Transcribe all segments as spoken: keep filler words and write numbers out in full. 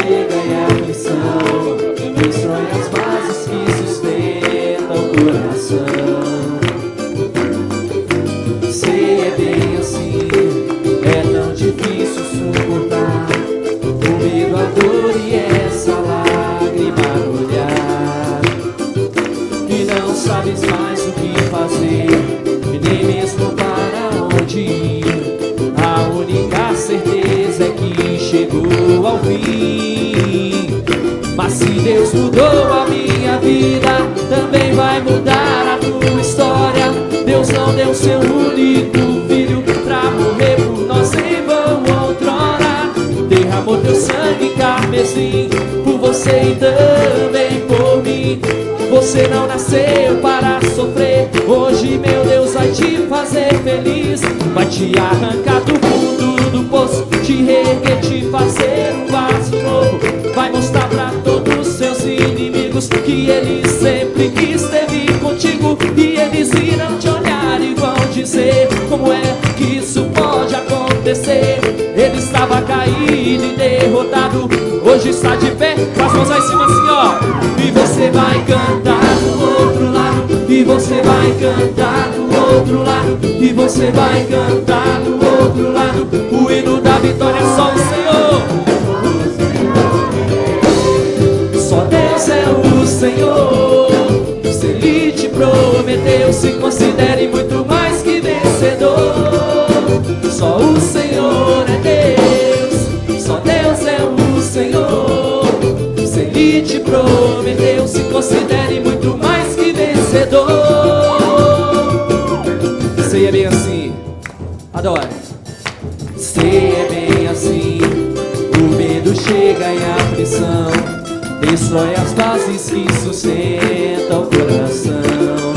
chega e a aflição destrói as bases que sustentam o coração. Sei, é bem assim, é tão difícil suportar o medo, a dor e essa lágrima no olhar. E não sabes mais o que fazer, e nem mesmo para onde ir. A única certeza é que chegou ao fim. Mas se Deus mudou a minha vida, também vai mudar a tua história. Deus não deu seu único filho pra morrer por nós em vão outrora. Derramou teu sangue carmesim por você e também por mim. Você não nasceu para sofrer, hoje meu Deus vai te fazer feliz. Vai te arrancar do fundo do poço, te reerguer, te fazer um vaso novo. Vai mostrar pra todos os seus inimigos que Ele sempre esteve contigo. E eles irão te olhar e vão dizer: como é que isso pode acontecer? Ele estava caído e derrotado, hoje está de pé, com as mãos lá em cima assim, ó. E você vai cantar do outro lado, e você vai cantar do outro lado, e você vai cantar do outro lado. O hino da vitória é só o Senhor. Só Deus é o Senhor. Se Ele te prometeu, se considere muito mais que vencedor. Só o Senhor é Deus, só Deus é o Senhor. Se Ele te prometeu, se considere muito mais que vencedor. Sei, é bem assim, adora. Sei, é bem assim, o medo chega e a aflição destrói as bases que sustentam o coração.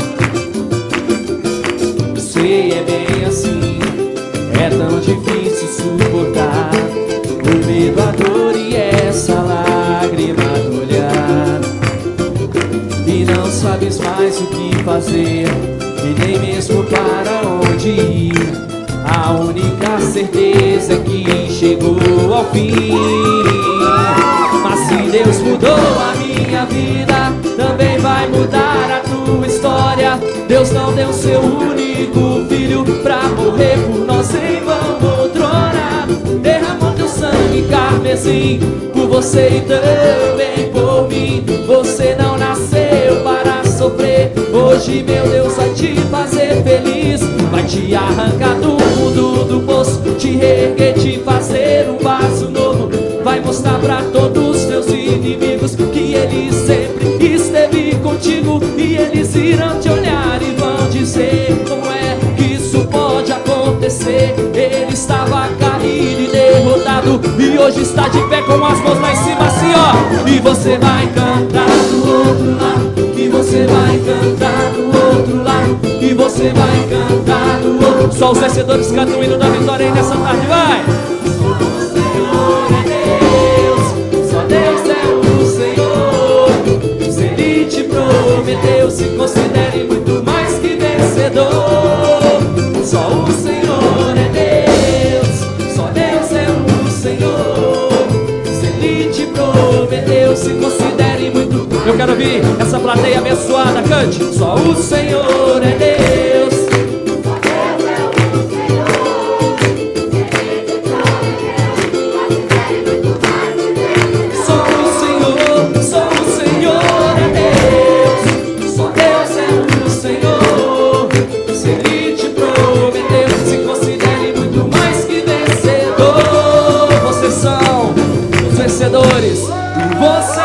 Sei, é bem assim, é tão difícil suportar o medo, a dor e essa lágrima no olhar. E não sabes mais o que fazer, e nem mesmo para onde ir. A única certeza é que chegou ao fim. Mas se Deus mudou a minha vida, também vai mudar a tua história. Deus não deu seu único filho pra morrer por nós em vão outrora. Derramou teu sangue carmesim por você e também por mim. Você não nasceu para sofrer, hoje meu Deus vai te fazer feliz. Vai te arrancar do fundo do poço, te reerguer, te fazer um vaso novo. Vai mostrar pra todos os teus inimigos que Ele sempre esteve contigo. E eles irão te olhar e vão dizer: como é que isso pode acontecer? Ele estava caído e derrotado, e hoje está de pé com as mãos lá em cima assim, ó. E você vai cantar do outro lado, e você vai cantar do outro lado, e você vai cantar do outro. Só os vencedores cantam o hino da vitória aí nessa tarde, vai! Prometeu, se considere muito mais que vencedor. Só o Senhor é Deus, só Deus é o Senhor. Se Ele te prometeu, se considere muito. Eu quero ouvir essa plateia abençoada, cante. Só o Senhor é Deus. Vencedores, você